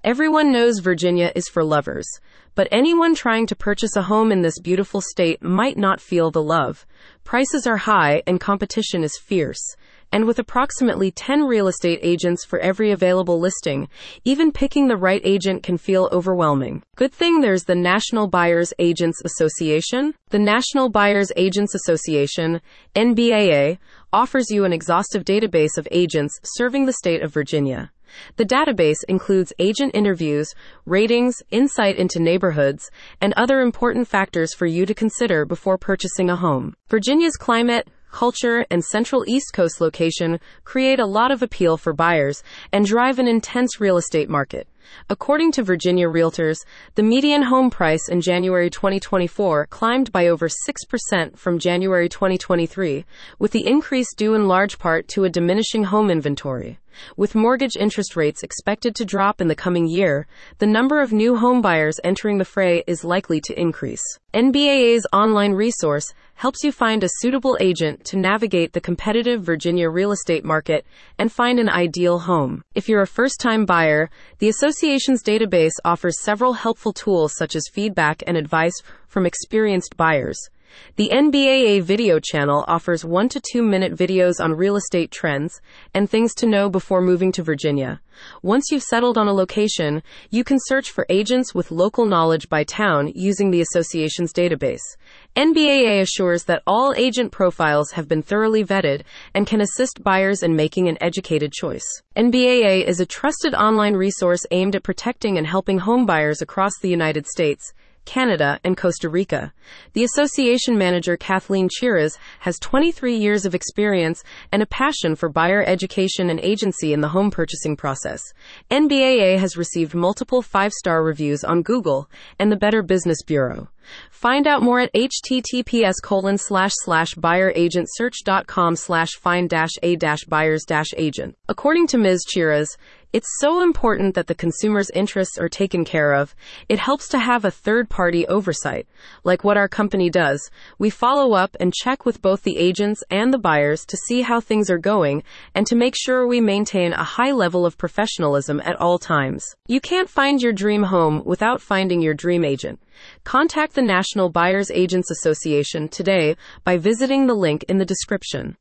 Everyone knows Virginia is for lovers, but anyone trying to purchase a home in this beautiful state might not feel the love. Prices are high and competition is fierce. And with approximately 10 real estate agents for every available listing, even picking the right agent can feel overwhelming. Good thing there's the National Buyers Agents Association. The National Buyers Agents Association, NBAA, offers you an exhaustive database of agents serving the state of Virginia. The database includes agent interviews, ratings, insight into neighborhoods, and other important factors for you to consider before purchasing a home. Virginia's climate, culture, and central East Coast location create a lot of appeal for buyers and drive an intense real estate market. According to Virginia Realtors, the median home price in January 2024 climbed by over 6% from January 2023, with the increase due in large part to a diminishing home inventory. With mortgage interest rates expected to drop in the coming year, the number of new home buyers entering the fray is likely to increase. NBAA's online resource helps you find a suitable agent to navigate the competitive Virginia real estate market and find an ideal home. If you're a first-time buyer, the association's database offers several helpful tools such as feedback and advice from experienced buyers. The NBAA video channel offers 1 to 2 minute videos on real estate trends and things to know before moving to Virginia. Once you've settled on a location, you can search for agents with local knowledge by town using the association's database. NBAA assures that all agent profiles have been thoroughly vetted and can assist buyers in making an educated choice. NBAA is a trusted online resource aimed at protecting and helping home buyers across the United States, Canada, and Costa Rica. The association manager, Kathleen Chiras, has 23 years of experience and a passion for buyer education and agency in the home purchasing process. NBAA has received multiple 5-star reviews on Google and the Better Business Bureau. Find out more at https://buyeragentsearch.com/find-a-buyers-agent. According to Ms. Chiras, it's so important that the consumer's interests are taken care of. It helps to have a third-party oversight. Like what our company does, we follow up and check with both the agents and the buyers to see how things are going and to make sure we maintain a high level of professionalism at all times. You can't find your dream home without finding your dream agent. Contact the National Buyers Agents Association today by visiting the link in the description.